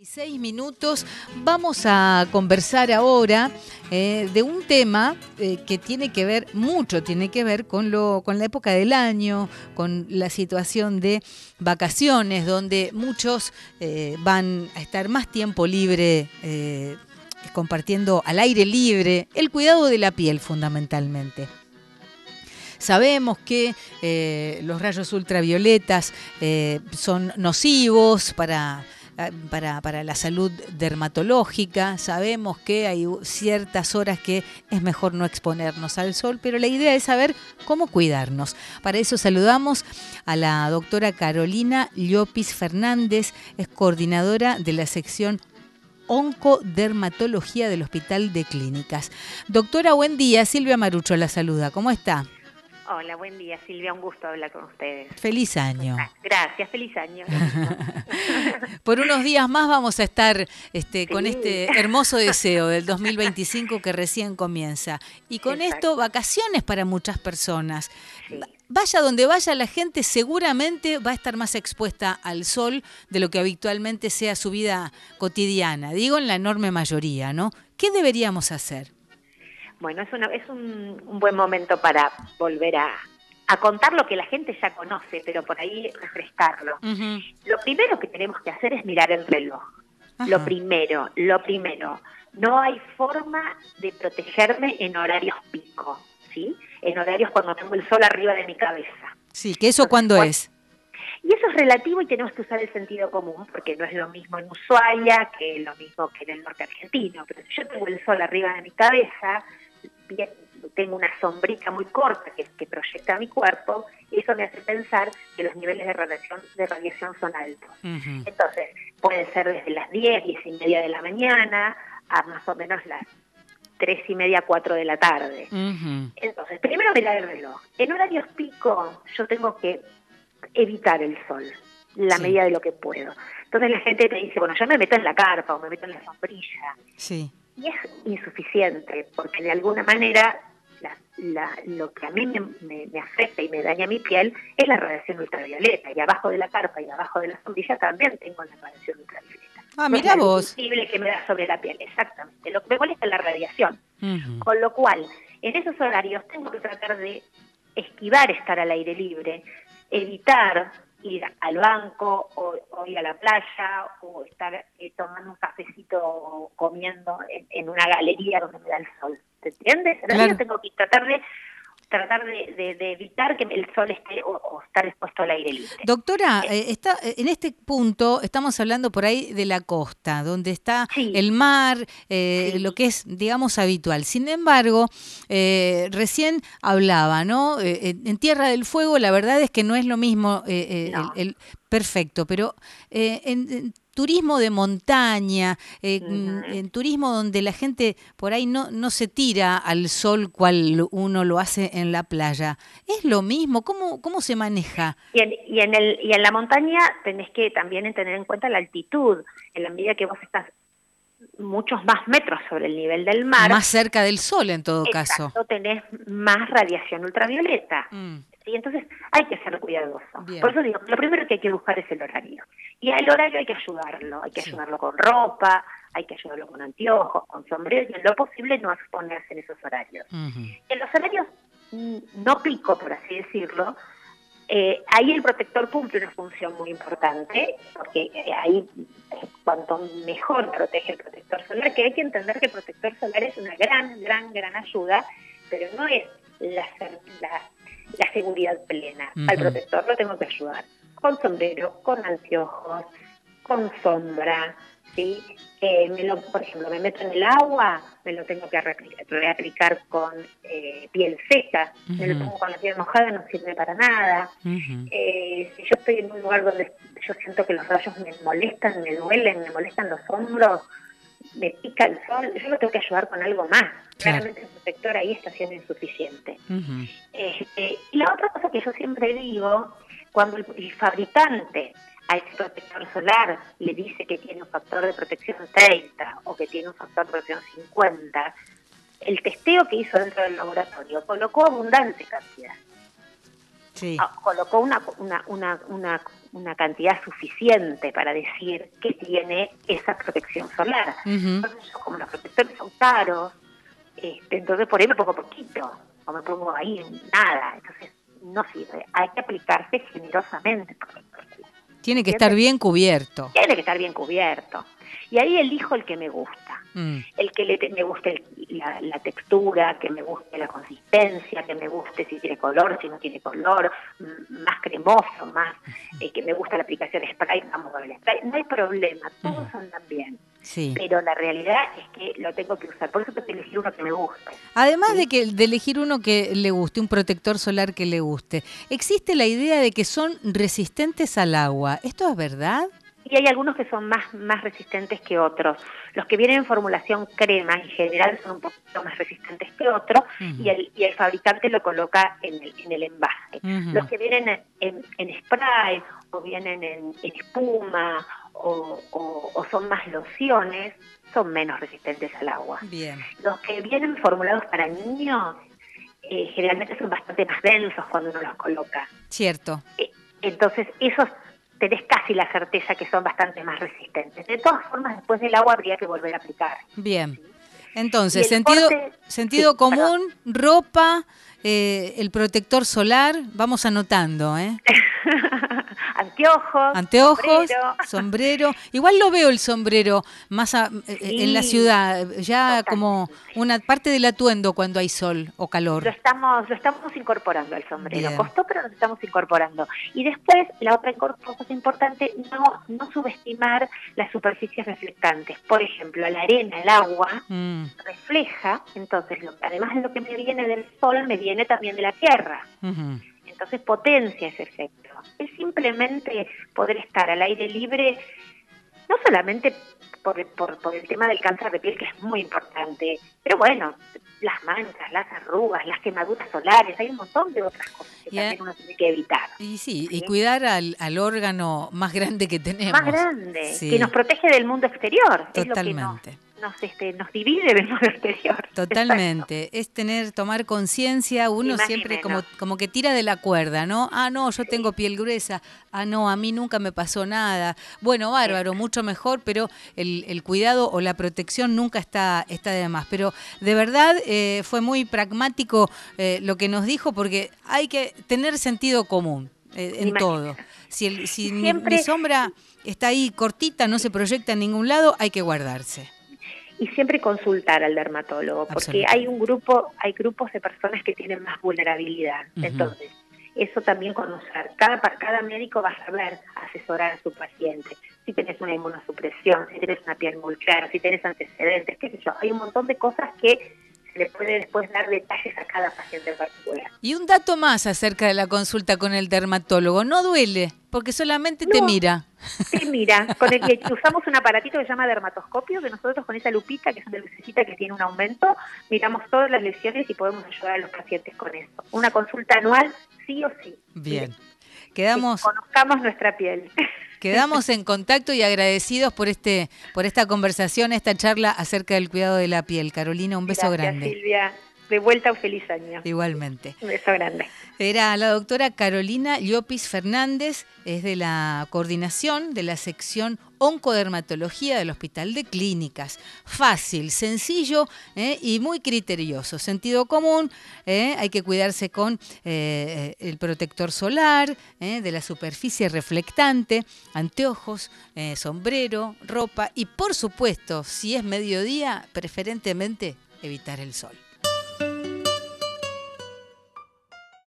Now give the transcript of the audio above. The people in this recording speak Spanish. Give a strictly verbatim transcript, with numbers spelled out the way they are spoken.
dieciséis minutos. Vamos a conversar ahora eh, de un tema eh, que tiene que ver, mucho tiene que ver con, lo, con la época del año, con la situación de vacaciones, donde muchos eh, van a estar más tiempo libre, eh, compartiendo al aire libre, el cuidado de la piel fundamentalmente. Sabemos que eh, los rayos ultravioletas eh, son nocivos para... Para, para la salud dermatológica. Sabemos que hay ciertas horas que es mejor no exponernos al sol, pero la idea es saber cómo cuidarnos. Para eso saludamos a la doctora Carolina Llopis Fernández, es coordinadora de la sección Oncodermatología del Hospital de Clínicas. Doctora, buen día. Silvia Marucho la saluda. ¿Cómo está? Hola, buen día, Silvia, un gusto hablar con ustedes. Feliz año. Gracias, feliz año. Por unos días más vamos a estar este, Sí. con este hermoso deseo del dos mil veinticinco que recién comienza. Y con Exacto. esto, vacaciones para muchas personas. Sí. Vaya donde vaya, la gente seguramente va a estar más expuesta al sol de lo que habitualmente sea su vida cotidiana. Digo, en la enorme mayoría, ¿no? ¿Qué deberíamos hacer? Bueno, es, una, es un, un buen momento para volver a, a contar lo que la gente ya conoce, pero por ahí refrescarlo. Uh-huh. Lo primero que tenemos que hacer es mirar el reloj. Ajá. Lo primero, lo primero. No hay forma de protegerme en horarios pico, ¿sí? En horarios cuando tengo el sol arriba de mi cabeza. Sí, ¿que eso cuándo Entonces, es? Y eso es relativo y tenemos que usar el sentido común, porque no es lo mismo en Ushuaia que lo mismo que en el norte argentino. Pero si yo tengo el sol arriba de mi cabeza, bien, tengo una sombrita muy corta que, que proyecta mi cuerpo, y eso me hace pensar que los niveles de radiación, de radiación son altos. Uh-huh. Entonces, puede ser desde las diez, diez y media de la mañana a más o menos las tres y media, cuatro de la tarde. Uh-huh. Entonces, primero mirar el reloj. En horarios pico yo tengo que evitar el sol, la Sí. medida de lo que puedo. Entonces la gente te dice, bueno, yo me meto en la carpa o me meto en la sombrilla. Sí. Y es insuficiente, porque de alguna manera la, la, lo que a mí me, me, me afecta y me daña mi piel es la radiación ultravioleta. Y abajo de la carpa y abajo de la sombrilla también tengo la radiación ultravioleta. Ah, No mirá es la luz vos. visible que me da sobre la piel, exactamente. Lo que me molesta es la radiación. Uh-huh. Con lo cual, en esos horarios tengo que tratar de esquivar estar al aire libre, evitar ir al banco o, o ir a la playa o estar eh, tomando un cafecito o comiendo en, en una galería donde me da el sol. ¿Te entiendes? En realidad Claro. tengo que tratar de tratar de, de, de evitar que el sol esté o, o estar expuesto al aire libre. Doctora, eh, está, en este punto estamos hablando por ahí de la costa, donde está Sí. el mar, eh, Sí. lo que es, digamos, habitual. Sin embargo, eh, recién hablaba, ¿no? Eh, en Tierra del Fuego la verdad es que no es lo mismo, eh, eh, No. el, el perfecto, pero eh, en, en turismo de montaña, eh, Uh-huh. en turismo donde la gente por ahí no, no se tira al sol cual uno lo hace en la playa, ¿es lo mismo? ¿Cómo, cómo se maneja? Y en, y, en el, y en la montaña tenés que también tener en cuenta la altitud. En la medida que vos estás muchos más metros sobre el nivel del mar, Más cerca del sol en todo exacto, caso. tenés más radiación ultravioleta. Mm. ¿Sí? Entonces hay que ser cuidadoso. Bien. Por eso digo, lo primero que hay que buscar es el horario. Y al horario hay que ayudarlo. Hay que Sí. ayudarlo con ropa, hay que ayudarlo con anteojos, con sombrero, y en lo posible no exponerse en esos horarios. Uh-huh. En los horarios mm, no pico, por así decirlo, Eh, ahí el protector cumple una función muy importante, porque eh, ahí eh, cuanto mejor protege el protector solar, que hay que entender que el protector solar es una gran, gran, gran ayuda, pero no es la, la, la seguridad plena. Uh-huh. Al protector lo tengo que ayudar con sombrero, con anteojos, con sombra, ¿sí? Eh, me lo, por ejemplo, me meto en el agua, me lo tengo que reaplicar, reaplicar con eh, piel seca, uh-huh. Me lo pongo con la piel mojada, no sirve para nada. Uh-huh. Eh, si yo estoy en un lugar donde yo siento que los rayos me molestan, me duelen, me molestan los hombros, me pica el sol, yo lo tengo que ayudar con algo más. Claro. Claramente el protector ahí está siendo insuficiente. Uh-huh. Este, y la otra cosa que yo siempre digo, cuando el, el fabricante a ese protector solar le dice que tiene un factor de protección treinta o que tiene un factor de protección cincuenta, el testeo que hizo dentro del laboratorio colocó abundante cantidad. Sí. Colocó una, una, una, una, una cantidad suficiente para decir que tiene esa solar. Uh-huh. Entonces yo, como los protectores son caros, este, entonces por ahí me pongo poquito, o me pongo ahí nada, entonces no sirve. Hay que aplicarse generosamente. Tiene que estar bien cubierto. Tiene que estar bien cubierto. Y ahí elijo el que me gusta. Mm. El que le, me guste el, la, la textura, que me guste la consistencia, que me guste si tiene color, si no tiene color, más cremoso, más eh, que me gusta la aplicación spray, vamos a ver el spray. No hay problema, todos mm. andan bien. Sí. Pero la realidad es que lo tengo que usar, por eso tengo que elegir uno que me guste. Además ¿sí? de que de elegir uno que le guste, un protector solar que le guste, existe la idea de que son resistentes al agua. ¿Esto es verdad? Y hay algunos que son más, más resistentes que otros. Los que vienen en formulación crema en general son un poquito más resistentes que otros, uh-huh. y, el, y el fabricante lo coloca en el, en el envase. Uh-huh. Los que vienen en, en, en spray o vienen en, en espuma o, o, o son más lociones son menos resistentes al agua. Bien. Los que vienen formulados para niños eh, generalmente son bastante más densos cuando uno los coloca. Cierto. Eh, entonces esos tenés casi la certeza que son bastante más resistentes. De todas formas, después del agua habría que volver a aplicar. Bien. ¿Sí? Entonces, sentido, deporte, sentido sí, común, perdón. ropa, eh, el protector solar, vamos anotando, ¿eh? Anteojos, Anteojos, sombrero. sombrero. Igual lo veo el sombrero más a, sí, en la ciudad, ya totalmente. Como una parte del atuendo cuando hay sol o calor. Lo estamos, lo estamos incorporando al sombrero. Bien. Costó, pero lo estamos incorporando. Y después, la otra cosa importante, no, no subestimar las superficies reflectantes. Por ejemplo, la arena, el agua, mm. refleja, entonces, lo, además de lo que me viene del sol, me viene también de la tierra. Uh-huh. Entonces potencia ese efecto. Es simplemente poder estar al aire libre, no solamente por, por, por el tema del cáncer de piel, que es muy importante, pero bueno, las manchas, las arrugas, las quemaduras solares, hay un montón de otras cosas que yeah. también uno tiene que evitar. Y sí, ¿sí? y cuidar al, al órgano más grande que tenemos. Más grande, sí. que nos protege del mundo exterior. Totalmente. Es lo que nos, nos, este, nos divide del mundo exterior. Totalmente. Exacto. Es tener, tomar conciencia, uno siempre como, como que tira de la cuerda, ¿no? Ah, no, yo sí. tengo piel gruesa. Ah, no, a mí nunca me pasó nada. Bueno, bárbaro, sí. mucho mejor, pero el, el cuidado o la protección nunca está, está de más. Pero de verdad eh, fue muy pragmático eh, lo que nos dijo, porque hay que tener sentido común eh, en Imagínate. todo. Si, el, si siempre, mi, mi sombra está ahí cortita, no se proyecta en ningún lado, hay que guardarse. Y siempre consultar al dermatólogo, porque hay un grupo, hay grupos de personas que tienen más vulnerabilidad. Uh-huh. Entonces, eso también conocer. Cada, cada médico va a saber asesorar a su paciente. Si tenés una inmunosupresión, si tenés una piel muy clara, si tenés antecedentes, qué sé yo. Hay un montón de cosas que se le puede después dar detalles a cada paciente en particular. Y un dato más acerca de la consulta con el dermatólogo. No duele, porque solamente no, te mira. Te mira. Con el que usamos un aparatito que se llama dermatoscopio, que nosotros con esa lupita, que es una lucecita que tiene un aumento, miramos todas las lesiones y podemos ayudar a los pacientes con eso. Una consulta anual, sí o sí. Bien. Quedamos... Que conozcamos nuestra piel. Quedamos en contacto y agradecidos por este por esta conversación, esta charla acerca del cuidado de la piel. Carolina, un beso Gracias, grande. Silvia. De vuelta, un feliz año. Igualmente. Un beso grande. Era la doctora Carolina Llopis Fernández, es de la coordinación de la sección Oncodermatología del Hospital de Clínicas. Fácil, sencillo eh, y muy criterioso. Sentido común, eh, hay que cuidarse con eh, el protector solar, eh, de la superficie reflectante, anteojos, eh, sombrero, ropa y por supuesto, si es mediodía, preferentemente evitar el sol.